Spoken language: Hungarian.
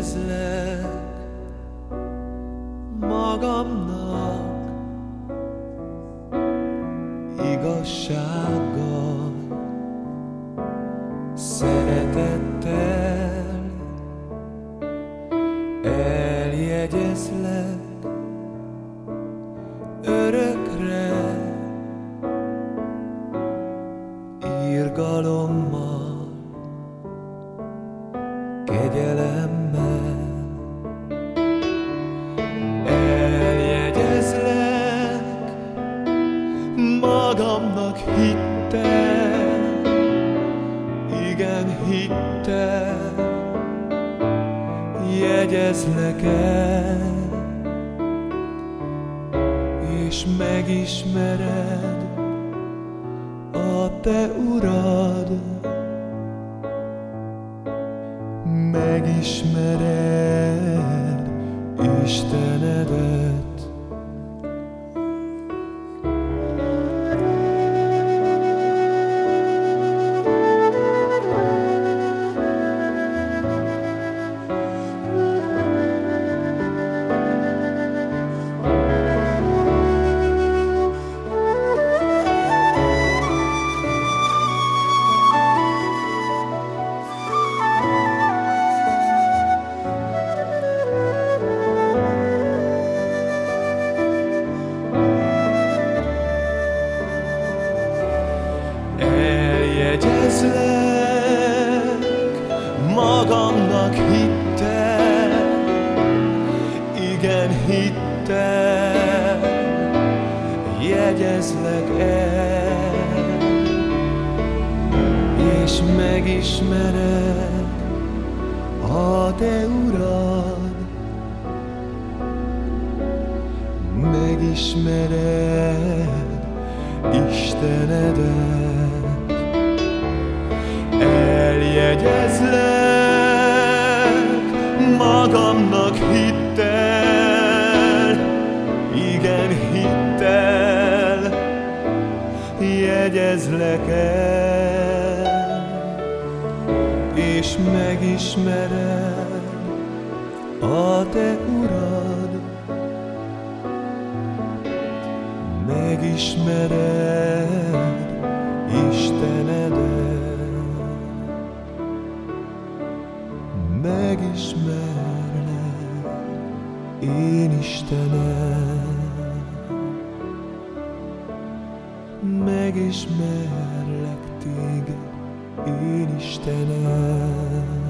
Megjegyezlek magamnak igazsággal, szeretettel, eljegyezlek örökre, irgalommal, kegyelemmel. Eljegyezlek magamnak hittel, igen hittel, jegyezlek el, és megismered a te Urad, megismered Istenedet. Eljegyezlek magamnak hittel, igen hittel, jegyezlek el, és megismered a te Urad, megismered Istenedet. Eljegyezlek magamnak hittel, igen hittel, jegyezlek el, és megismered a te Urad, megismered Istenedet. Megismerlek, én Istenem, megismerlek téged, én Istenem.